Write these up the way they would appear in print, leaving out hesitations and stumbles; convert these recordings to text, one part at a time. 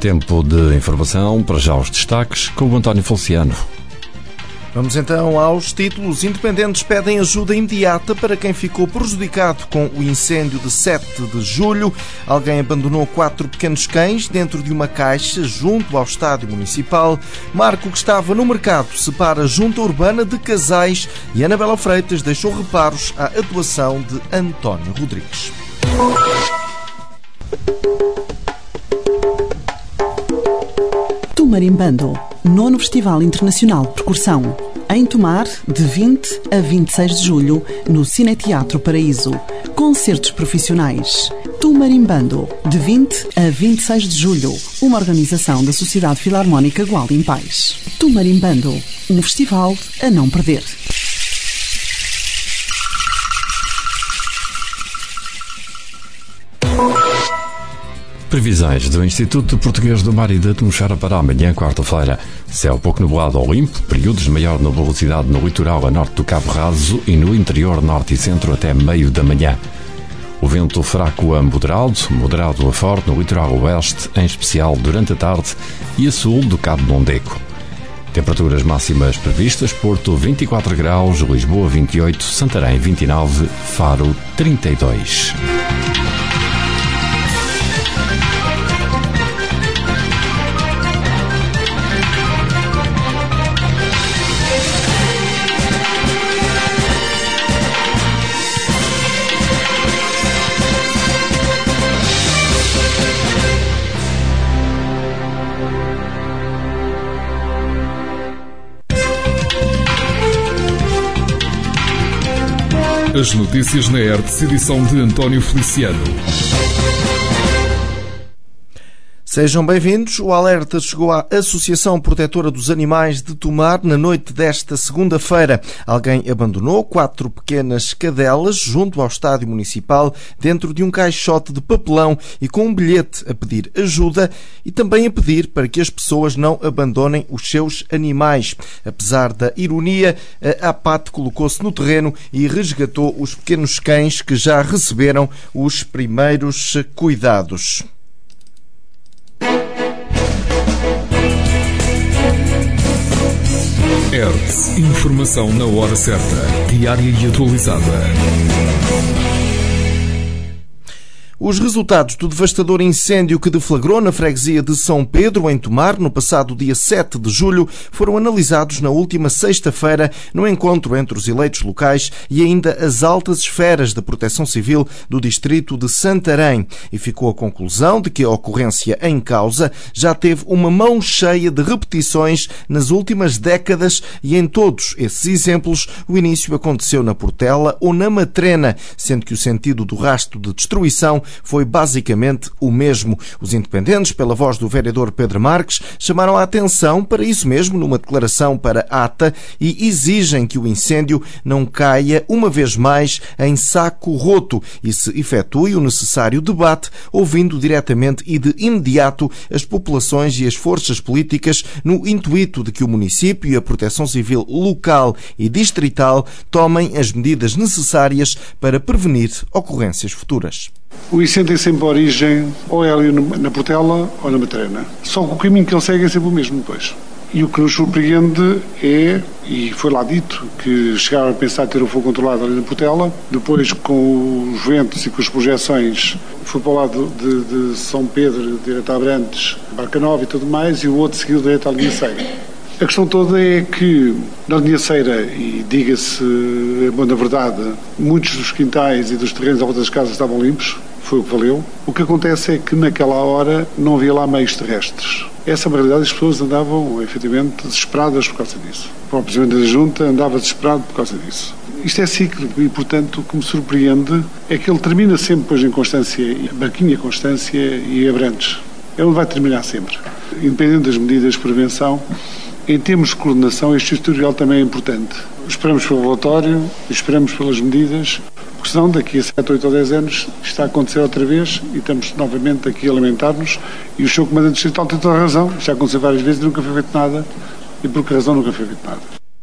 Tempo de informação, para já os destaques, com o António Feliciano. Vamos então aos títulos. Independentes pedem ajuda imediata para quem ficou prejudicado com o incêndio de 7 de julho. Alguém abandonou 4 pequenos cães dentro de uma caixa junto ao estádio municipal. Marco, que estava no mercado, separa a junta urbana de casais e Anabela Freitas deixou reparos à atuação de António Rodrigues. Tomarimbando, 9º Festival Internacional de Percussão, em Tomar, de 20 a 26 de julho, no Cineteatro Paraíso. Concertos profissionais. Tomarimbando, de 20 a 26 de julho, uma organização da Sociedade Filarmónica Gualda em Paz. Tomarimbando, um festival a não perder. Previsões do Instituto Português do Mar e da Atmosfera para amanhã, quarta-feira. Céu pouco nublado ou limpo, períodos de maior nubosidade no litoral a norte do Cabo Raso e no interior norte e centro até meio da manhã. O vento fraco a moderado a forte no litoral oeste, em especial durante a tarde e a sul do Cabo Mondego. Temperaturas máximas previstas: Porto 24 graus, Lisboa 28, Santarém 29, Faro 32. As notícias na ERTS, edição de António Feliciano. Sejam bem-vindos. O alerta chegou à Associação Protetora dos Animais de Tomar na noite desta segunda-feira. Alguém abandonou 4 pequenas cadelas junto ao estádio municipal dentro de um caixote de papelão e com um bilhete a pedir ajuda e também a pedir para que as pessoas não abandonem os seus animais. Apesar da ironia, a APAT colocou-se no terreno e resgatou os pequenos cães que já receberam os primeiros cuidados. ERTS, informação na hora certa, diária e atualizada. Os resultados do devastador incêndio que deflagrou na freguesia de São Pedro, em Tomar, no passado dia 7 de julho, foram analisados na última sexta-feira no encontro entre os eleitos locais e ainda as altas esferas da Proteção Civil do distrito de Santarém. E ficou a conclusão de que a ocorrência em causa já teve uma mão cheia de repetições nas últimas décadas e em todos esses exemplos o início aconteceu na Portela ou na Matrena, sendo que o sentido do rastro de destruição foi basicamente o mesmo. Os independentes, pela voz do vereador Pedro Marques, chamaram a atenção para isso mesmo numa declaração para a ATA e exigem que o incêndio não caia uma vez mais em saco roto e se efetue o necessário debate, ouvindo diretamente e de imediato as populações e as forças políticas no intuito de que o município e a Proteção Civil local e distrital tomem as medidas necessárias para prevenir ocorrências futuras. O incêndio tem sempre origem ou é ali na Portela ou na Matrena. Só que o caminho que ele segue é sempre o mesmo depois. E o que nos surpreende é, e foi lá dito, que chegaram a pensar ter o fogo controlado ali na Portela, depois com os ventos e com as projeções foi para o lado de São Pedro, direto a Abrantes, Barca Nova e tudo mais, e o outro seguiu direto à linha Ceira. A questão toda é que na linha Ceira, e diga-se, na verdade, muitos dos quintais e dos terrenos à volta das casas estavam limpos, foi o que valeu. O que acontece é que naquela hora não havia lá meios terrestres. Essa é uma realidade, as pessoas andavam efetivamente desesperadas por causa disso. O próprio presidente da Junta andava desesperado por causa disso. Isto é cíclico e, portanto, o que me surpreende é que ele termina sempre depois em Constância, Barquinha, Constância e Abrantes. Ele vai terminar sempre. Independente das medidas de prevenção, em termos de coordenação, este historial também é importante. Esperamos pelo relatório, esperamos pelas medidas, porque senão daqui a 7, 8 ou 10 anos está a acontecer outra vez e estamos novamente aqui a lamentar-nos. E o Sr. Comandante Distrital tem toda a razão, já aconteceu várias vezes e nunca foi feito nada. E por que razão nunca foi feito nada?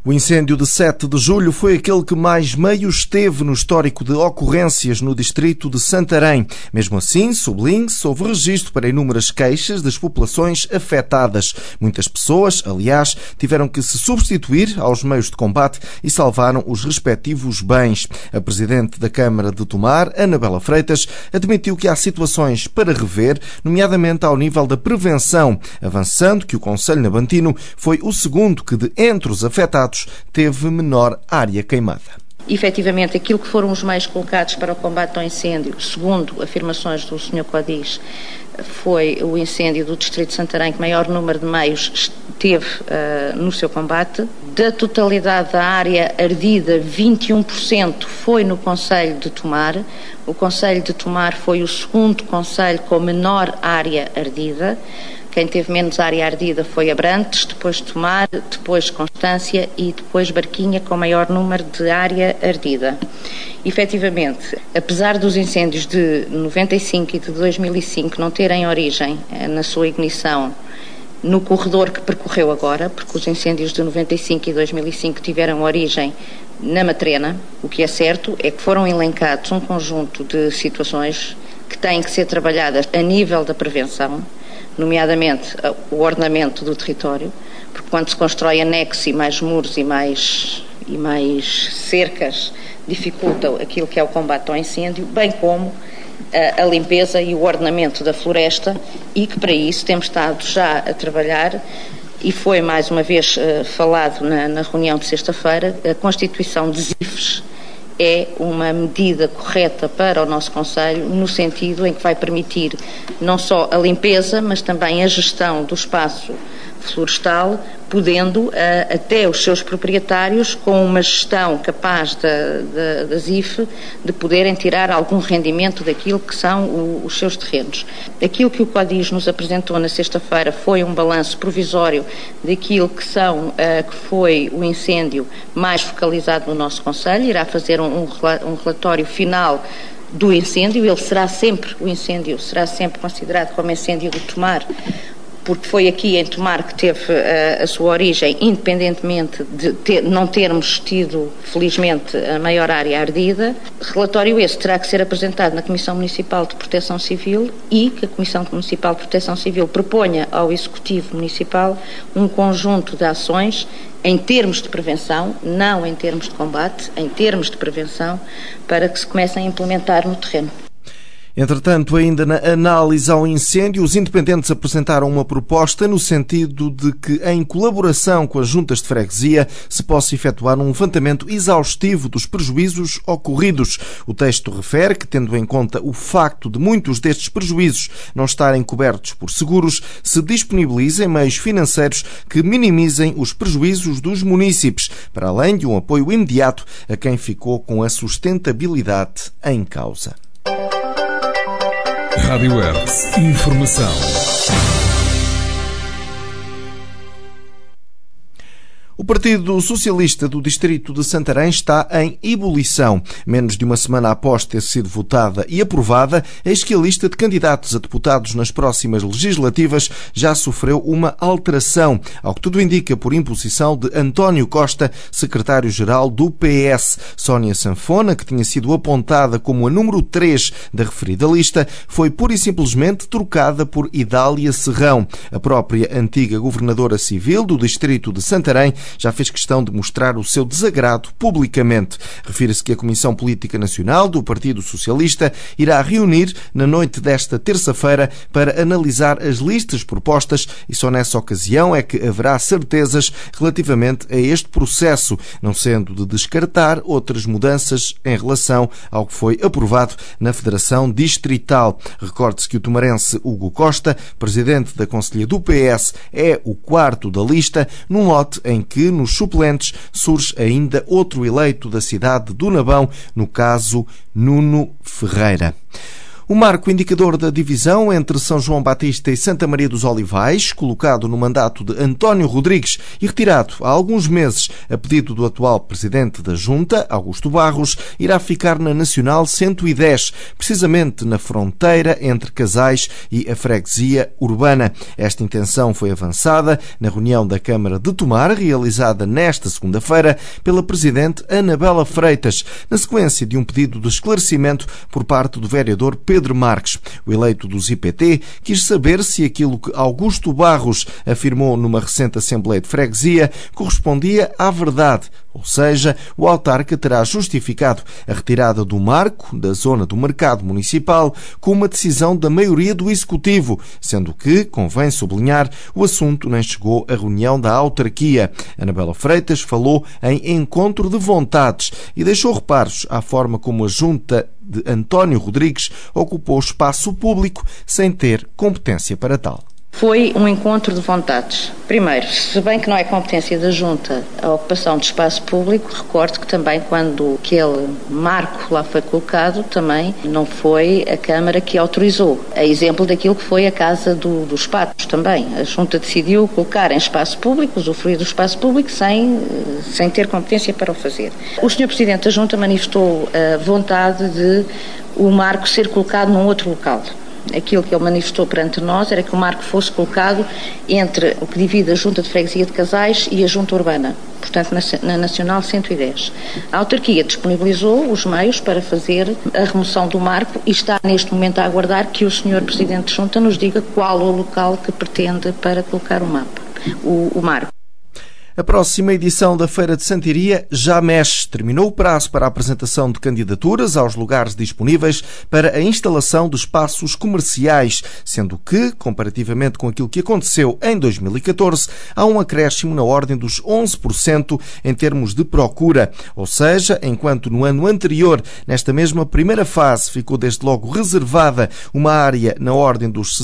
O incêndio de 7 de julho foi aquele que mais meios teve no histórico de ocorrências no distrito de Santarém. Mesmo assim, sublinhe-se, houve registro para inúmeras queixas das populações afetadas. Muitas pessoas, aliás, tiveram que se substituir aos meios de combate e salvaram os respectivos bens. A presidente da Câmara de Tomar, Anabela Freitas, admitiu que há situações para rever, nomeadamente ao nível da prevenção, avançando que o Concelho Nabantino foi o segundo que, de entre os afetados, teve menor área queimada. Efetivamente, aquilo que foram os meios colocados para o combate ao incêndio, segundo afirmações do Sr. Codis, foi o incêndio do Distrito de Santarém que maior número de meios teve no seu combate. Da totalidade da área ardida, 21% foi no Concelho de Tomar. O Concelho de Tomar foi o segundo concelho com menor área ardida. Quem teve menos área ardida foi Abrantes, depois Tomar, depois Constância e depois Barquinha, com maior número de área ardida. Efetivamente, apesar dos incêndios de 95 e de 2005 não terem origem na sua ignição no corredor que percorreu agora, porque os incêndios de 95 e 2005 tiveram origem na Matrena, o que é certo é que foram elencados um conjunto de situações que têm que ser trabalhadas a nível da prevenção, nomeadamente o ordenamento do território, porque quando se constrói anexo e mais muros e mais cercas, dificulta aquilo que é o combate ao incêndio, bem como a limpeza e o ordenamento da floresta, e que para isso temos estado já a trabalhar, e foi mais uma vez falado na reunião de sexta-feira, a constituição de ZIFs é uma medida correta para o nosso Concelho, no sentido em que vai permitir não só a limpeza, mas também a gestão do espaço florestal, podendo até os seus proprietários, com uma gestão capaz da ZIF, de poderem tirar algum rendimento daquilo que são os seus terrenos. Aquilo que o Codis nos apresentou na sexta-feira foi um balanço provisório daquilo que foi o incêndio mais focalizado no nosso Concelho. Irá fazer um relatório final do incêndio. O incêndio será sempre considerado como incêndio de Tomar, porque foi aqui em Tomar que teve a sua origem, independentemente de não termos tido, felizmente, a maior área ardida. Relatório esse terá que ser apresentado na Comissão Municipal de Proteção Civil e que a Comissão Municipal de Proteção Civil proponha ao Executivo Municipal um conjunto de ações em termos de prevenção, não em termos de combate, em termos de prevenção, para que se comecem a implementar no terreno. Entretanto, ainda na análise ao incêndio, os independentes apresentaram uma proposta no sentido de que, em colaboração com as juntas de freguesia, se possa efetuar um levantamento exaustivo dos prejuízos ocorridos. O texto refere que, tendo em conta o facto de muitos destes prejuízos não estarem cobertos por seguros, se disponibilizem meios financeiros que minimizem os prejuízos dos munícipes, para além de um apoio imediato a quem ficou com a sustentabilidade em causa. Rádio Hertz. Informação. O Partido Socialista do Distrito de Santarém está em ebulição. Menos de uma semana após ter sido votada e aprovada, eis que a lista de candidatos a deputados nas próximas legislativas já sofreu uma alteração, ao que tudo indica por imposição de António Costa, secretário-geral do PS. Sónia Sanfona, que tinha sido apontada como a número 3 da referida lista, foi pura e simplesmente trocada por Idália Serrão. A própria antiga governadora civil do Distrito de Santarém já fez questão de mostrar o seu desagrado publicamente. Refira-se que a Comissão Política Nacional do Partido Socialista irá reunir na noite desta terça-feira para analisar as listas propostas e só nessa ocasião é que haverá certezas relativamente a este processo, não sendo de descartar outras mudanças em relação ao que foi aprovado na Federação Distrital. Recorde-se que o tomarense Hugo Costa, presidente da Conselhia do PS, é o quarto da lista, num lote em que nos suplentes surge ainda outro eleito da cidade do Nabão, no caso Nuno Ferreira. O marco indicador da divisão entre São João Batista e Santa Maria dos Olivais, colocado no mandato de António Rodrigues e retirado há alguns meses a pedido do atual presidente da Junta, Augusto Barros, irá ficar na Nacional 110, precisamente na fronteira entre Casais e a freguesia urbana. Esta intenção foi avançada na reunião da Câmara de Tomar, realizada nesta segunda-feira pela presidente Anabela Freitas, na sequência de um pedido de esclarecimento por parte do vereador Pedro Marques. O eleito dos IPT quis saber se aquilo que Augusto Barros afirmou numa recente Assembleia de Freguesia correspondia à verdade, ou seja, o autarca terá justificado a retirada do marco da zona do mercado municipal com uma decisão da maioria do Executivo, sendo que, convém sublinhar, o assunto nem chegou à reunião da autarquia. Anabela Freitas falou em encontro de vontades e deixou reparos à forma como a Junta de António Rodrigues ocupou espaço público sem ter competência para tal. Foi um encontro de vontades. Primeiro, se bem que não é competência da Junta a ocupação de espaço público, recordo que também quando aquele marco lá foi colocado, também não foi a Câmara que autorizou. A exemplo daquilo que foi a Casa dos Patos também. A Junta decidiu colocar em espaço público, usufruir do espaço público, sem ter competência para o fazer. O Sr. Presidente da Junta manifestou a vontade de o marco ser colocado num outro local. Aquilo que ele manifestou perante nós era que o marco fosse colocado entre o que divide a Junta de Freguesia de Casais e a Junta Urbana, portanto na Nacional 110. A autarquia disponibilizou os meios para fazer a remoção do marco e está neste momento a aguardar que o Sr. Presidente de Junta nos diga qual o local que pretende para colocar o marco. A próxima edição da Feira de Santiria já mexe. Terminou o prazo para a apresentação de candidaturas aos lugares disponíveis para a instalação de espaços comerciais, sendo que, comparativamente com aquilo que aconteceu em 2014, há um acréscimo na ordem dos 11% em termos de procura. Ou seja, enquanto no ano anterior, nesta mesma primeira fase, ficou desde logo reservada uma área na ordem dos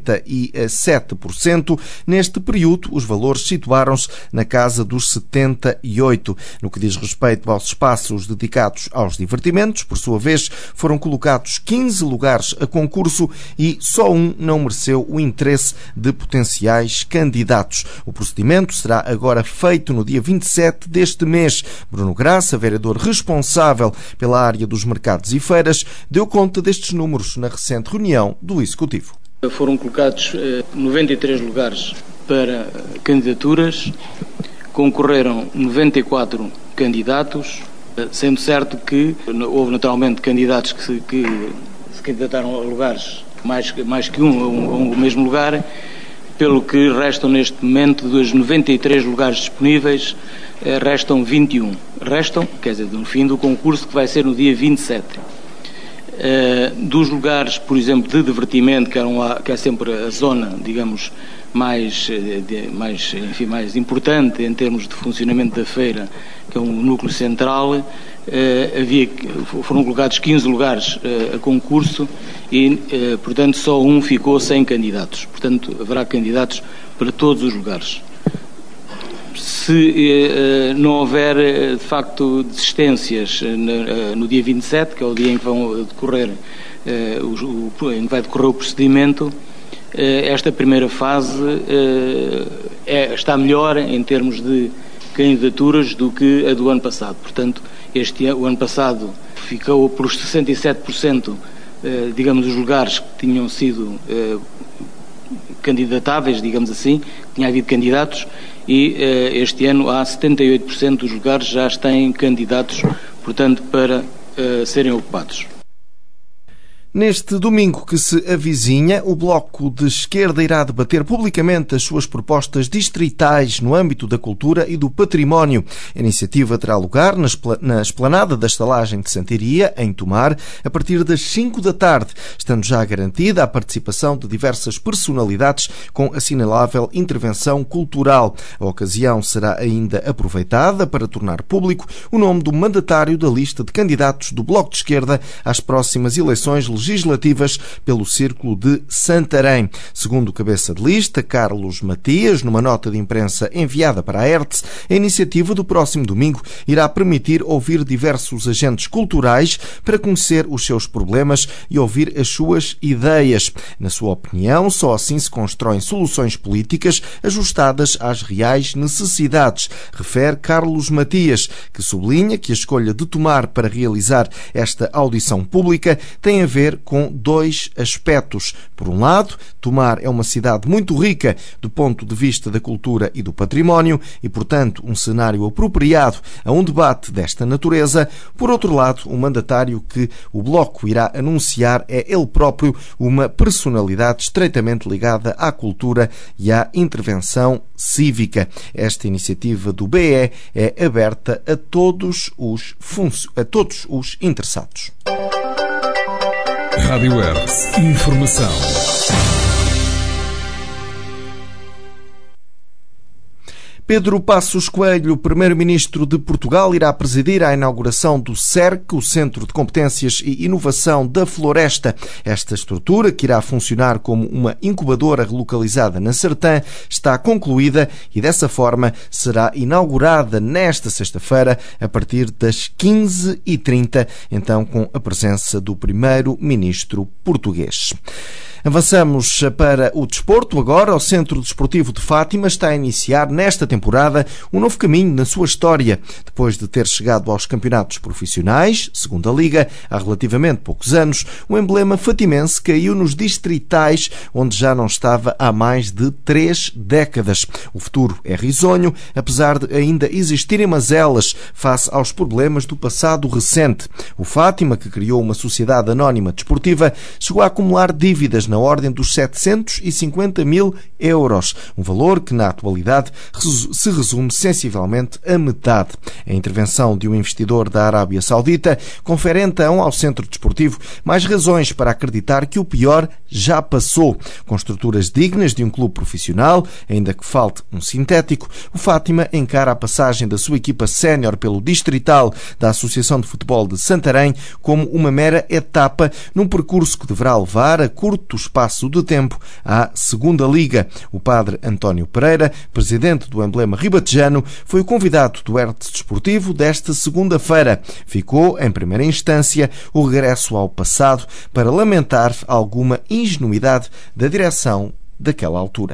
67%, neste período os valores situaram-se na casa dos 78. No que diz respeito aos espaços dedicados aos divertimentos, por sua vez, foram colocados 15 lugares a concurso e só um não mereceu o interesse de potenciais candidatos. O procedimento será agora feito no dia 27 deste mês. Bruno Graça, vereador responsável pela área dos mercados e feiras, deu conta destes números na recente reunião do Executivo. Foram colocados 93 lugares para candidaturas. Concorreram 94 candidatos, sendo certo que houve naturalmente candidatos que se candidataram a lugares mais que um mesmo lugar, pelo que restam neste momento dos 93 lugares disponíveis, restam 21. Quer dizer, no fim do concurso que vai ser no dia 27. Dos lugares, por exemplo, de divertimento, que é sempre a zona, digamos, mais importante em termos de funcionamento da feira, que é um núcleo central, foram colocados 15 lugares a concurso e, portanto, só um ficou sem candidatos. Portanto, haverá candidatos para todos os lugares. Se não houver, de facto, desistências no dia 27, que é o dia em que vai decorrer o procedimento, esta primeira fase está melhor em termos de candidaturas do que a do ano passado. Portanto, o ano passado ficou pelos 67%, digamos, dos lugares que tinham sido candidatáveis, digamos assim, tinha havido candidatos, e este ano há 78% dos lugares já têm candidatos, portanto, para serem ocupados. Neste domingo que se avizinha, o Bloco de Esquerda irá debater publicamente as suas propostas distritais no âmbito da cultura e do património. A iniciativa terá lugar na esplanada da estalagem de Santiria, em Tomar, a partir das 5 da tarde, estando já garantida a participação de diversas personalidades com assinalável intervenção cultural. A ocasião será ainda aproveitada para tornar público o nome do mandatário da lista de candidatos do Bloco de Esquerda às próximas eleições legislativas legislativas pelo Círculo de Santarém. Segundo o cabeça de lista, Carlos Matias, numa nota de imprensa enviada para a ERTE, a iniciativa do próximo domingo irá permitir ouvir diversos agentes culturais para conhecer os seus problemas e ouvir as suas ideias. Na sua opinião, só assim se constroem soluções políticas ajustadas às reais necessidades, refere Carlos Matias, que sublinha que a escolha de Tomar para realizar esta audição pública tem a ver com dois aspectos. Por um lado, Tomar é uma cidade muito rica do ponto de vista da cultura e do património e, portanto, um cenário apropriado a um debate desta natureza. Por outro lado, o mandatário que o Bloco irá anunciar é ele próprio uma personalidade estreitamente ligada à cultura e à intervenção cívica. Esta iniciativa do BE é aberta a todos os interessados. Rádio ERTE. Informação. Pedro Passos Coelho, primeiro-ministro de Portugal, irá presidir a inauguração do CERC, o Centro de Competências e Inovação da Floresta. Esta estrutura, que irá funcionar como uma incubadora relocalizada na Sertã, está concluída e, dessa forma, será inaugurada nesta sexta-feira, a partir das 15h30, então com a presença do primeiro-ministro português. Avançamos para o desporto. Agora, o Centro Desportivo de Fátima está a iniciar nesta temporada um novo caminho na sua história. Depois de ter chegado aos campeonatos profissionais, segunda liga, há relativamente poucos anos, o emblema fatimense caiu nos distritais, onde já não estava há mais de 3 décadas. O futuro é risonho, apesar de ainda existirem mazelas face aos problemas do passado recente. O Fátima, que criou uma sociedade anónima desportiva, chegou a acumular dívidas na ordem dos 750 mil euros, um valor que, na atualidade, se resume sensivelmente a metade. A intervenção de um investidor da Arábia Saudita confere então ao centro desportivo mais razões para acreditar que o pior já passou. Com estruturas dignas de um clube profissional, ainda que falte um sintético, o Fátima encara a passagem da sua equipa sénior pelo distrital da Associação de Futebol de Santarém como uma mera etapa num percurso que deverá levar a curto espaço de tempo à segunda liga. O padre António Pereira, presidente do emblema ribatejano, foi o convidado do ERTE Desportivo desta segunda-feira. Ficou, em primeira instância, o regresso ao passado para lamentar alguma ingenuidade da direção daquela altura.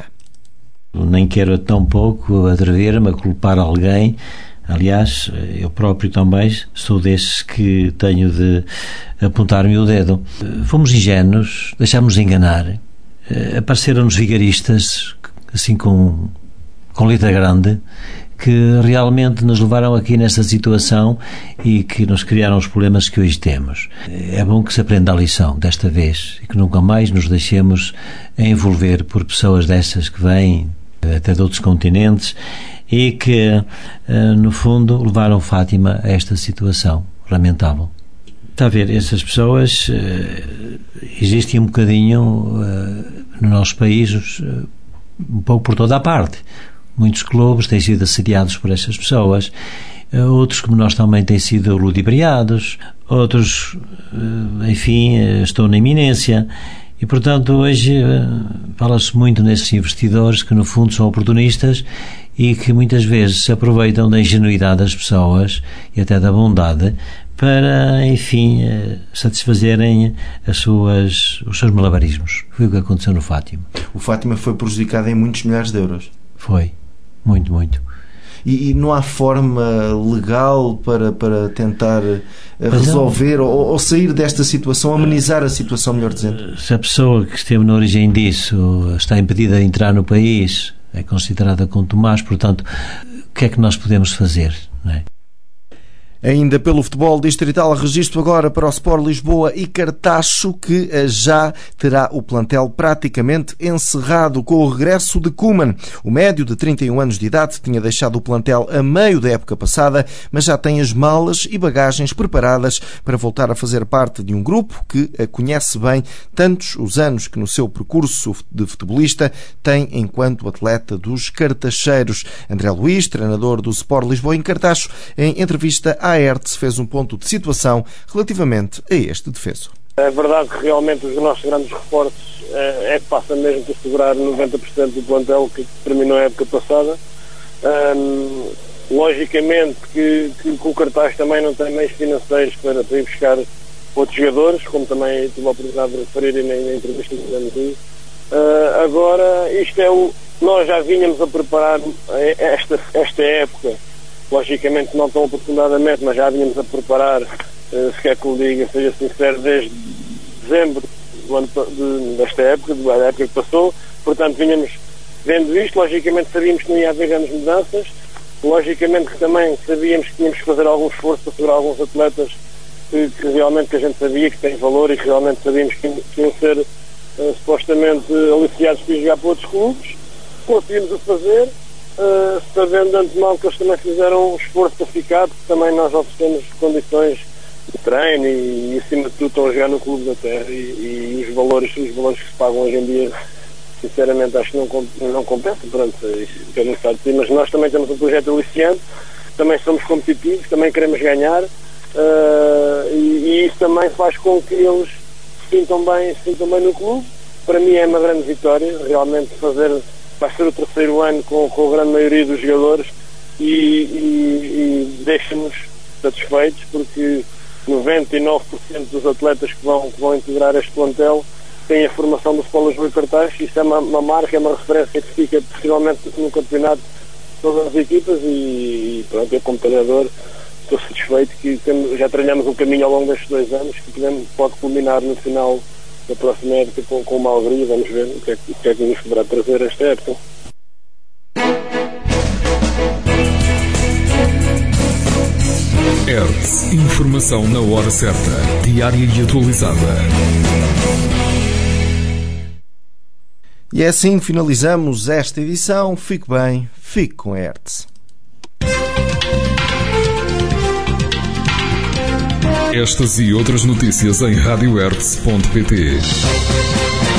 Nem quero tão pouco atrever-me a culpar alguém. Aliás, eu próprio também sou desses que tenho de apontar-me o dedo. Fomos ingênuos, deixámos-nos enganar. Apareceram-nos vigaristas, assim com letra grande, que realmente nos levaram aqui nesta situação e que nos criaram os problemas que hoje temos. É bom que se aprenda a lição desta vez e que nunca mais nos deixemos envolver por pessoas dessas que vêm até de outros continentes e que, no fundo, levaram Fátima a esta situação lamentável. Está a ver, essas pessoas existem um bocadinho no nosso país, um pouco por toda a parte. Muitos clubes têm sido assediados por essas pessoas, outros, como nós, também têm sido ludibriados, outros, enfim, estão na iminência. E, portanto, hoje fala-se muito nesses investidores que, no fundo, são oportunistas e que muitas vezes se aproveitam da ingenuidade das pessoas e até da bondade para, enfim, satisfazerem os seus malabarismos. Foi o que aconteceu no Fátima. O Fátima foi prejudicado em muitos milhares de euros. Foi. Muito, muito. E não há forma legal para tentar resolver ou sair desta situação, amenizar a situação, melhor dizendo? Se a pessoa que esteve na origem disso está impedida de entrar no país, é considerada contumaz, portanto, o que é que nós podemos fazer, não é? Ainda pelo futebol distrital, registro agora para o Sport Lisboa e Cartacho, que já terá o plantel praticamente encerrado com o regresso de Koeman. O médio, de 31 anos de idade, tinha deixado o plantel a meio da época passada, mas já tem as malas e bagagens preparadas para voltar a fazer parte de um grupo que a conhece bem, tantos os anos que no seu percurso de futebolista tem enquanto atleta dos cartacheiros. André Luís, treinador do Sport Lisboa em Cartacho, em entrevista à ERTE, fez um ponto de situação relativamente a este defeso. É verdade que realmente os nossos grandes reforços é que passa mesmo por segurar 90% do plantel que terminou a época passada. Logicamente que o Cartaz também não tem meios financeiros para ir buscar outros jogadores, como também tive a oportunidade de referir na entrevista que fizemos aí. Agora, nós já vínhamos a preparar esta época, logicamente não tão aprofunadamente, mas já vínhamos a preparar, se quer que o diga, seja sincero, desde dezembro desta época, da época que passou. Portanto, vínhamos vendo isto, logicamente sabíamos que não ia haver grandes mudanças, logicamente que também sabíamos que tínhamos que fazer algum esforço para segurar alguns atletas que realmente a gente sabia que têm valor e que realmente sabíamos que iam ser supostamente aliciados para jogar para outros clubes. Conseguimos o fazer, sabendo de antemão que eles também fizeram um esforço para ficar, porque também nós oferecemos condições de treino e acima de tudo estão a jogar no clube da terra e os valores que se pagam hoje em dia, sinceramente acho que não compensa. Pronto, isso é muito fácil, mas nós também temos um projeto aliciante, também somos competitivos, também queremos ganhar, e isso também faz com que eles se sintam bem no clube. Para mim é uma grande vitória, realmente vai ser o terceiro ano com a grande maioria dos jogadores e deixa-nos satisfeitos, porque 99% dos atletas que vão integrar este plantel têm a formação do Futebol Lisboa e Cartaz. Isso é uma marca, é uma referência que fica possivelmente no campeonato de todas as equipas e pronto, eu como treinador estou satisfeito que já trilhamos um caminho ao longo destes 2 anos que pode culminar no final da próxima época com uma alegria. Vamos ver o que é que nos poderá trazer esta época. ERTS, informação na hora certa, diária e atualizada. E é assim que finalizamos esta edição. Fique bem, fique com a ERTS. Estas e outras notícias em radioerts.pt.